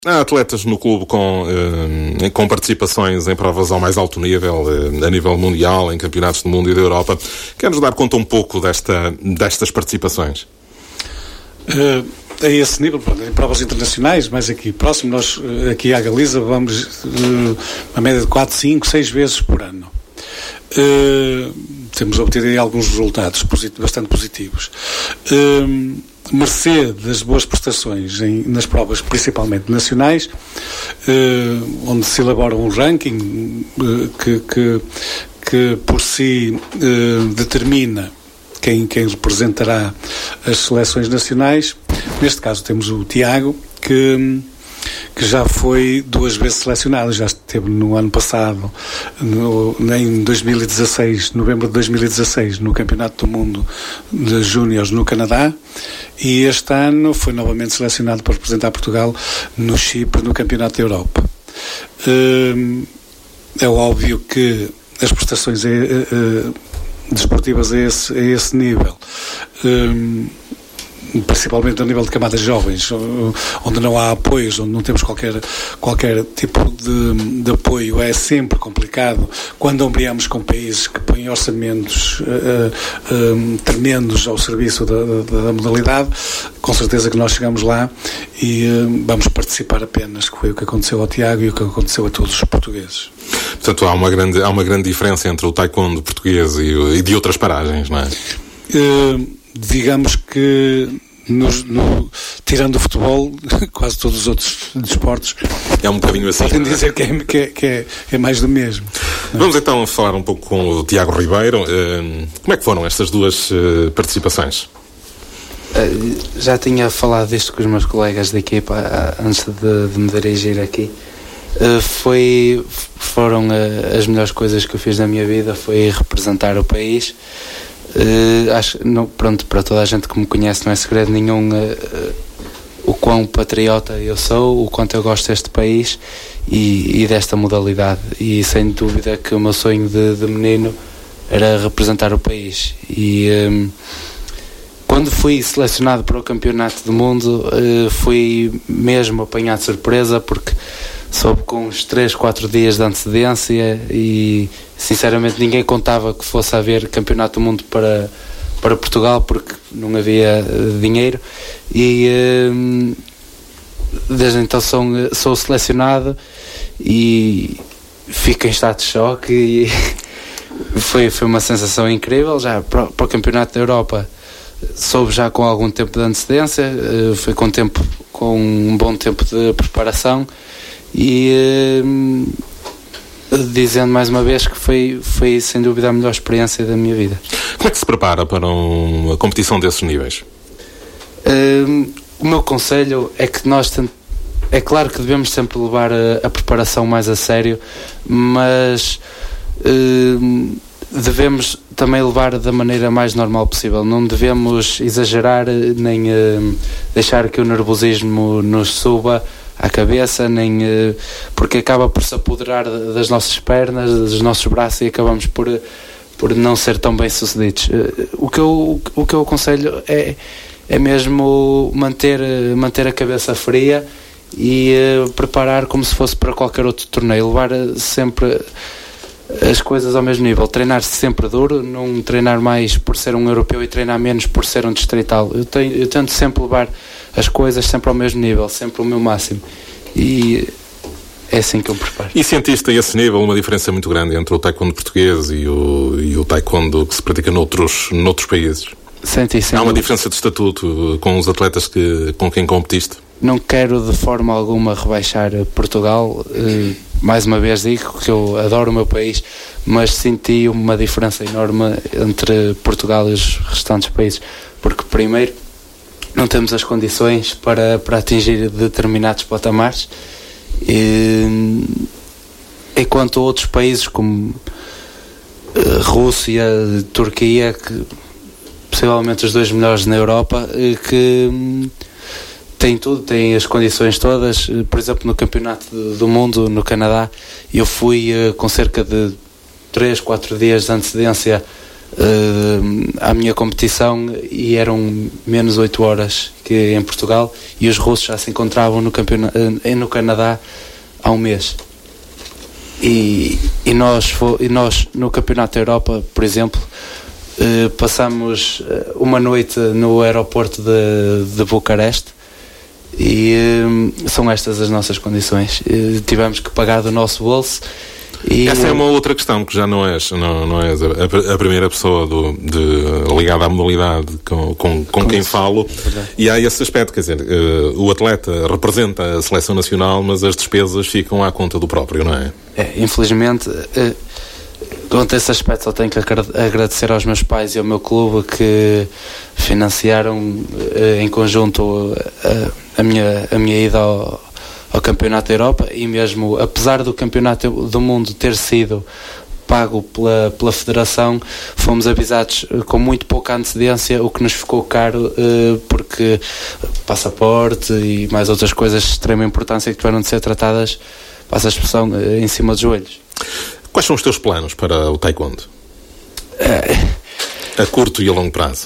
Há atletas no clube com participações em provas ao mais alto nível, a nível mundial, em campeonatos do mundo e da Europa. Quer-nos dar conta um pouco destas participações? A esse nível, em provas internacionais, mas aqui próximo, nós aqui à Galiza vamos a média de 4, 5, 6 vezes por ano. Temos obtido aí alguns resultados bastante positivos. Mercê das boas prestações nas provas, principalmente nacionais, onde se elabora um ranking que por si determina quem representará as seleções nacionais. Neste caso temos o Tiago, que já foi 2 vezes selecionado, já esteve no ano passado, em 2016, novembro de 2016, no Campeonato do Mundo de Júniores no Canadá, e este ano foi novamente selecionado para representar Portugal no Chipre, no Campeonato da Europa. É óbvio que as prestações desportivas a esse nível, principalmente a nível de camadas jovens, onde não há apoios, onde não temos qualquer tipo de apoio, é sempre complicado. Quando ombreamos com países que põem orçamentos tremendos ao serviço da modalidade, com certeza que nós chegamos lá e vamos participar apenas, que foi o que aconteceu ao Tiago e o que aconteceu a todos os portugueses. Portanto, há uma grande diferença entre o taekwondo português e de outras paragens, não é? Digamos que tirando o futebol, quase todos os outros desportos é um bocadinho assim. Podem dizer que é mais do mesmo. Vamos então falar um pouco com o Tiago Ribeiro. Como é que foram estas 2 participações? Já tinha falado disto com os meus colegas da equipa antes de me dirigir aqui. Foram as melhores coisas que eu fiz na minha vida, foi representar o país. Acho não, pronto, para toda a gente que me conhece não é segredo nenhum o quão patriota eu sou, o quanto eu gosto deste país e desta modalidade, e sem dúvida que o meu sonho de menino era representar o país. E quando fui selecionado para o Campeonato do Mundo, fui mesmo apanhado de surpresa, porque soube com uns 3, 4 dias de antecedência e sinceramente ninguém contava que fosse haver Campeonato do Mundo para Portugal, porque não havia dinheiro, e desde então sou selecionado e fico em estado de choque e foi uma sensação incrível. Já para o Campeonato da Europa soube já com algum tempo de antecedência, foi com um bom tempo de preparação. E dizendo mais uma vez que foi sem dúvida a melhor experiência da minha vida. Como é que se prepara para uma competição desses níveis? O meu conselho é que é claro que devemos sempre levar a preparação mais a sério, mas devemos também levar da maneira mais normal possível. Não devemos exagerar nem deixar que o nervosismo nos suba à cabeça, porque acaba por se apoderar das nossas pernas, dos nossos braços, e acabamos por não ser tão bem sucedidos. O que eu aconselho é mesmo manter a cabeça fria e preparar como se fosse para qualquer outro torneio, levar sempre as coisas ao mesmo nível, treinar sempre duro, não treinar mais por ser um europeu e treinar menos por ser um distrital. Eu tento sempre levar as coisas sempre ao mesmo nível, sempre o meu máximo, e é assim que eu me preparo. E sentiste a esse nível uma diferença muito grande entre o taekwondo português e o taekwondo que se pratica noutros países? Senti. Há uma diferença de estatuto com os atletas com quem competiste? Não quero de forma alguma rebaixar Portugal, mais uma vez digo que eu adoro o meu país, mas senti uma diferença enorme entre Portugal e os restantes países, porque primeiro não temos as condições para atingir determinados patamares, enquanto outros países como Rússia, Turquia, que possivelmente os 2 melhores na Europa, que têm tudo, têm as condições todas. Por exemplo, no Campeonato do Mundo no Canadá, eu fui com cerca de 3, 4 dias de antecedência à minha competição, e eram menos 8 horas que em Portugal, e os russos já se encontravam no Canadá há um mês. E nós no Campeonato da Europa, por exemplo, passamos uma noite no aeroporto de Bucareste, e são estas as nossas condições. Tivemos que pagar do nosso bolso. E essa é uma outra questão, que já não és a primeira pessoa ligada à modalidade com quem falo. E há esse aspecto, quer dizer, o atleta representa a seleção nacional, mas as despesas ficam à conta do próprio, não é? Infelizmente, quanto a esse aspecto, só tenho que agradecer aos meus pais e ao meu clube, que financiaram em conjunto a minha ida ao Campeonato da Europa, e mesmo apesar do Campeonato do Mundo ter sido pago pela Federação, fomos avisados com muito pouca antecedência, o que nos ficou caro, porque passaporte e mais outras coisas de extrema importância que tiveram de ser tratadas, passa a expressão, em cima dos joelhos. Quais são os teus planos para o taekwondo? A curto e a longo prazo?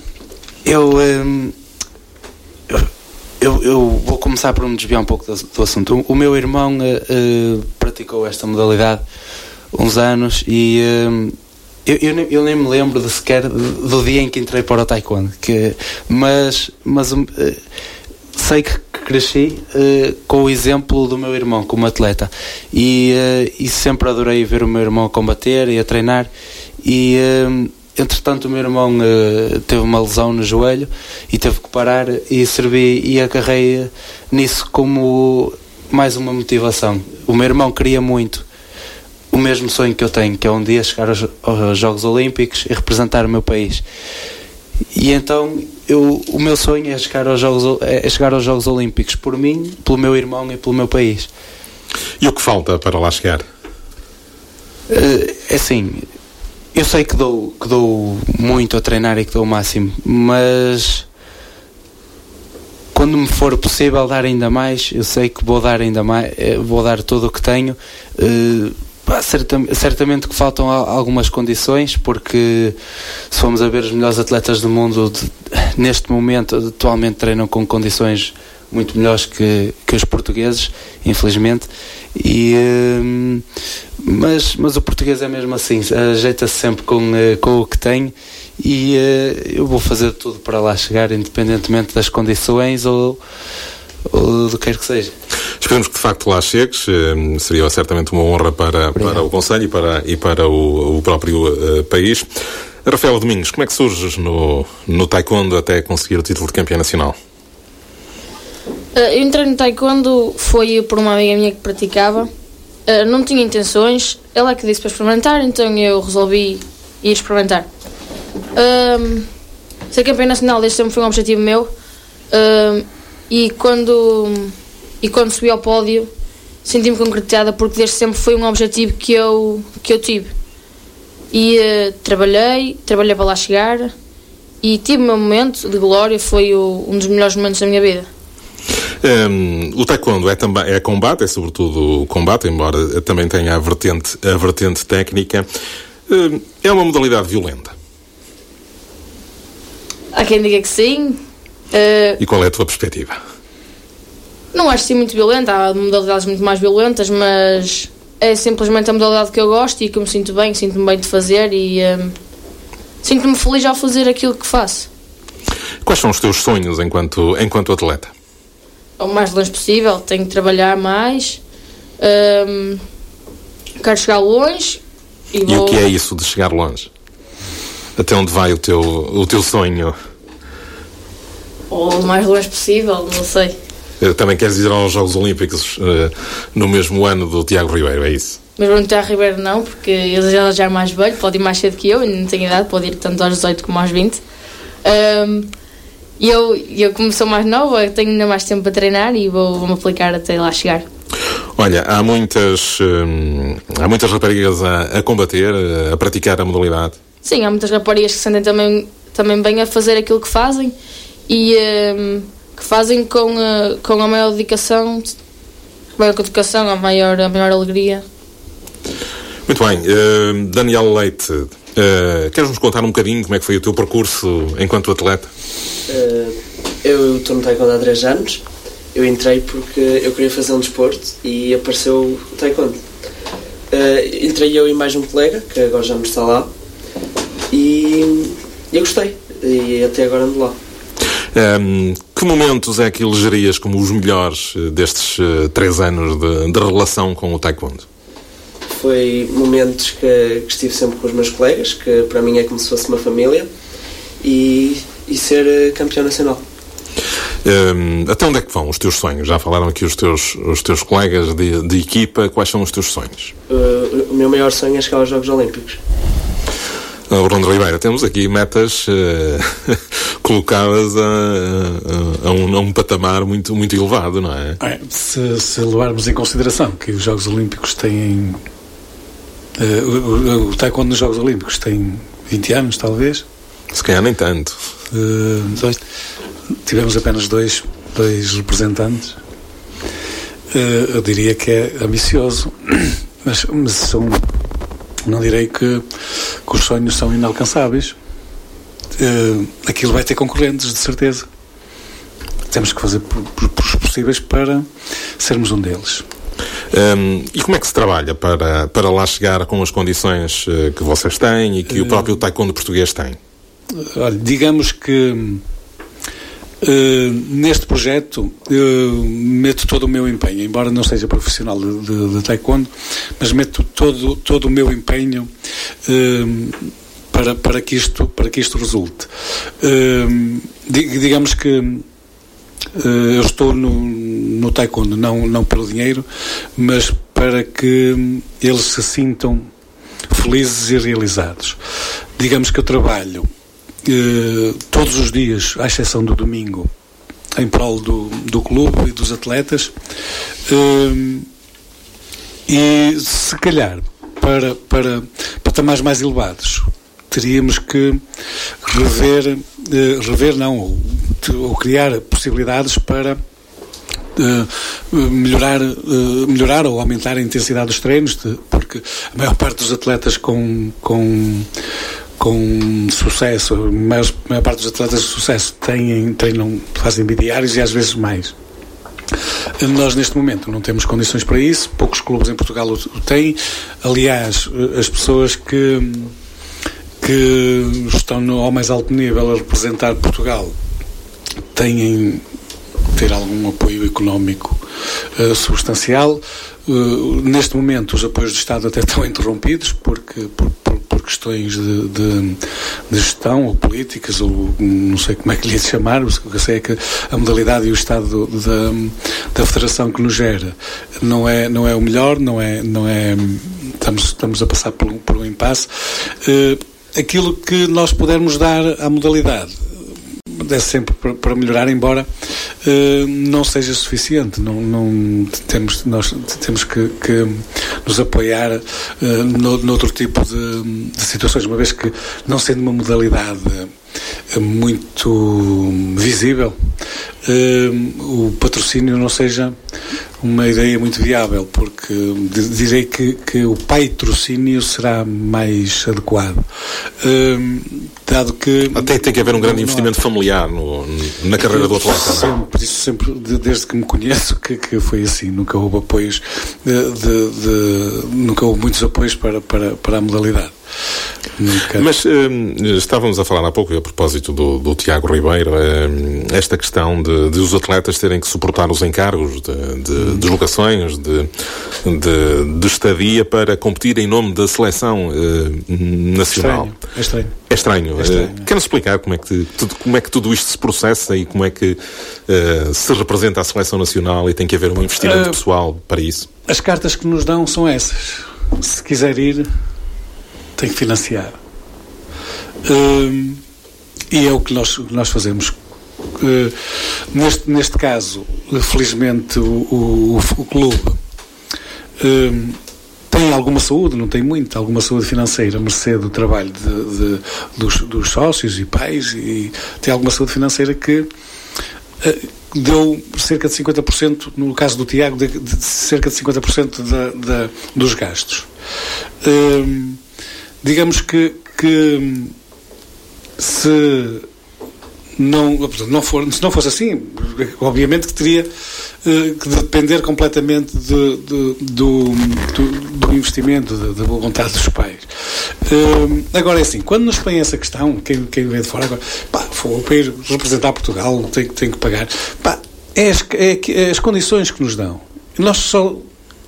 Eu vou começar por me desviar um pouco do assunto. O meu irmão praticou esta modalidade uns anos, e eu nem me lembro sequer do dia em que entrei para o taekwondo, mas sei que cresci com o exemplo do meu irmão como atleta, e sempre adorei ver o meu irmão a combater e a treinar. E entretanto o meu irmão teve uma lesão no joelho e teve que parar, e agarrei nisso como mais uma motivação. O meu irmão queria muito o mesmo sonho que eu tenho, que é um dia chegar aos Jogos Olímpicos e representar o meu país. E então o meu sonho é chegar aos Jogos Olímpicos, por mim, pelo meu irmão e pelo meu país. E o que falta para lá chegar? É assim, eu sei que dou muito a treinar e que dou o máximo, mas quando me for possível dar ainda mais, eu sei que vou dar ainda mais, vou dar tudo o que tenho. Certamente que faltam algumas condições, porque se formos a ver, os melhores atletas do mundo neste momento atualmente treinam com condições muito melhores que os portugueses, infelizmente. Mas o português é mesmo assim, ajeita-se sempre com o que tem, e eu vou fazer tudo para lá chegar, independentemente das condições ou do que quer que seja. Esperemos que de facto lá chegues. Seria certamente uma honra para o Conselho e para o próprio país. Rafael Domingos, como é que surges no taekwondo até conseguir o título de campeão nacional? Eu entrei no taekwondo foi por uma amiga minha que praticava. Não tinha intenções, ela que disse para experimentar, então eu resolvi ir experimentar. Ser campeão nacional desde sempre foi um objetivo meu. E quando subi ao pódio, senti-me concretizada, porque desde sempre foi um objetivo que eu tive. E trabalhei para lá chegar, e tive o meu momento de glória, foi um dos melhores momentos da minha vida. O taekwondo é combate, é sobretudo o combate, embora também tenha a vertente técnica. É uma modalidade violenta. Há quem diga que sim. E qual é a tua perspectiva? Não acho ser muito violenta, há modalidades muito mais violentas, mas é simplesmente a modalidade que eu gosto e que eu me sinto bem de fazer, e sinto-me feliz ao fazer aquilo que faço. Quais são os teus sonhos enquanto atleta? O mais longe possível, tenho que trabalhar mais, quero chegar longe. E o que é isso de chegar longe? Até onde vai o teu sonho? O mais longe possível, não sei. Também queres ir aos Jogos Olímpicos no mesmo ano do Tiago Ribeiro, é isso? Mas o Tiago Ribeiro não, porque ele já é mais velho, pode ir mais cedo que eu, ainda não tenho idade, pode ir tanto aos 18 como aos 20. E eu como sou mais nova, tenho ainda mais tempo para treinar e vou-me aplicar até lá chegar. Olha, há muitas raparigas a combater, a praticar a modalidade. Sim, há muitas raparigas que se sentem também bem a fazer aquilo que fazem, e que fazem com a maior dedicação, a maior alegria. Muito bem. Daniel Leite, Queres-nos contar um bocadinho como é que foi o teu percurso enquanto atleta? Eu estou no Taekwondo há 3 anos. Eu entrei porque eu queria fazer um desporto e apareceu o Taekwondo. Entrei eu e mais um colega, que agora já não está lá, e eu gostei, e até agora ando lá. Que momentos é que elegerias como os melhores destes 3 anos de relação com o Taekwondo? Foi momentos que estive sempre com os meus colegas, que para mim é como se fosse uma família, e ser campeão nacional. Até onde é que vão os teus sonhos? Já falaram aqui os teus colegas de equipa. Quais são os teus sonhos? O meu maior sonho é chegar aos Jogos Olímpicos. Bruno Ribeiro, temos aqui metas colocadas a um patamar muito, muito elevado, não é? Se levarmos em consideração que os Jogos Olímpicos têm... o Taekwondo nos Jogos Olímpicos tem 20 anos, talvez. Se calhar nem tanto. Tivemos apenas dois representantes. Eu diria que é ambicioso, mas não direi que os sonhos são inalcançáveis. Aquilo vai ter concorrentes, de certeza. Temos que fazer os possíveis para sermos um deles. E como é que se trabalha para lá chegar com as condições que vocês têm e que o próprio Taekwondo português tem? Olha, digamos que neste projeto meto todo o meu empenho, embora não seja profissional de Taekwondo, mas meto todo o meu empenho para que isto resulte. Digamos que eu estou no Taekwondo não pelo dinheiro, mas para que eles se sintam felizes e realizados. Digamos que eu trabalho todos os dias, à exceção do domingo, em prol do clube e dos atletas, e se calhar para patamares mais elevados teríamos que ou criar possibilidades para melhorar ou aumentar a intensidade dos treinos, porque a maior parte dos atletas com sucesso, a maior parte dos atletas de sucesso treinam, fazem bidiários e às vezes mais. Nós neste momento não temos condições para isso, poucos clubes em Portugal o têm. Aliás, as pessoas que estão ao mais alto nível a representar Portugal têm ter algum apoio económico substancial. Neste momento os apoios do Estado até estão interrompidos por questões de gestão ou políticas, ou não sei como é que lhe chamar. O que eu sei é que a modalidade e o estado da federação que nos gera não é o melhor, não é estamos a passar por um impasse. Aquilo que nós pudermos dar à modalidade é sempre para melhorar, embora não seja suficiente. Nós temos que nos apoiar noutro tipo de situações, uma vez que, não sendo uma modalidade muito visível, o patrocínio não seja uma ideia muito viável, porque direi que o patrocínio será mais adequado, dado que até tem que haver um grande investimento familiar na carreira do atleta. Sempre, desde que me conheço, que foi assim. Nunca houve apoios nunca houve muitos apoios para a modalidade. Nunca. Mas estávamos a falar há pouco, a propósito do Tiago Ribeiro, esta questão de os atletas terem que suportar os encargos de deslocações, de estadia para competir em nome da seleção nacional. É estranho. Quer-nos explicar como é que tudo isto se processa e como é que se representa a seleção nacional, e tem que haver um investimento pessoal para isso? As cartas que nos dão são essas. Se quiser ir, tem que financiar. E é o que nós fazemos. Neste caso, felizmente, o clube tem alguma saúde, não tem muita, alguma saúde financeira, a mercê do trabalho dos sócios e pais, e tem alguma saúde financeira que deu cerca de 50%, no caso do Tiago, de cerca de 50% dos gastos. Digamos que que se não fosse assim, obviamente que teria que depender completamente do investimento, da vontade dos pais. Agora é assim, quando nos põe essa questão, quem vem de fora agora, para ir representar Portugal tem que pagar, é as condições que nos dão. Nós só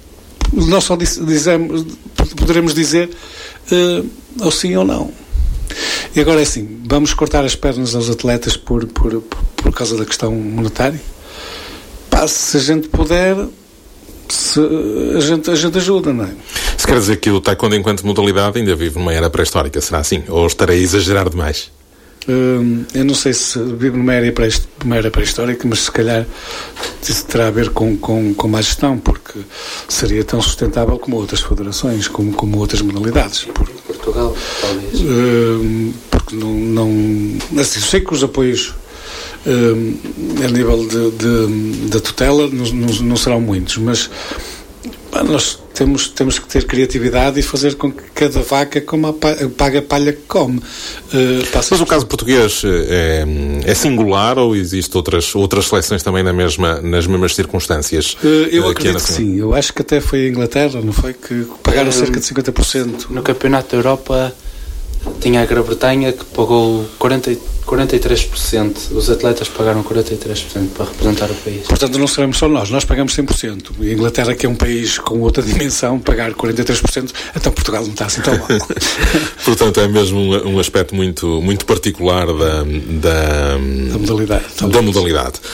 poderemos dizer ou sim ou não. E agora é assim, vamos cortar as pernas aos atletas por causa da questão monetária? Se a gente puder, a gente ajuda, não é? Se quer dizer que o taekwondo enquanto modalidade ainda vive numa era pré-histórica, será assim? Ou estarei a exagerar demais? Eu não sei se vive numa era pré-histórica, mas se calhar isso terá a ver com má gestão, porque seria tão sustentável como outras federações, como outras modalidades. Portugal, talvez. Porque não assim, sei que os apoios a nível da tutela não serão muitos, mas nós temos que ter criatividade e fazer com que cada vaca pague a palha que come. Mas o caso português é singular ou existem outras seleções também nas mesmas circunstâncias? Eu acredito que sim. Eu acho que até foi a Inglaterra, não foi? Que pagaram cerca de 50%. No Campeonato da Europa tinha a Grã-Bretanha que pagou 43%. Os atletas pagaram 43% para representar o país. Portanto, não seremos só nós pagamos 100%. E a Inglaterra, que é um país com outra dimensão, pagar 43%, então Portugal não está assim tão mal. Portanto, é mesmo um aspecto muito, muito particular da modalidade.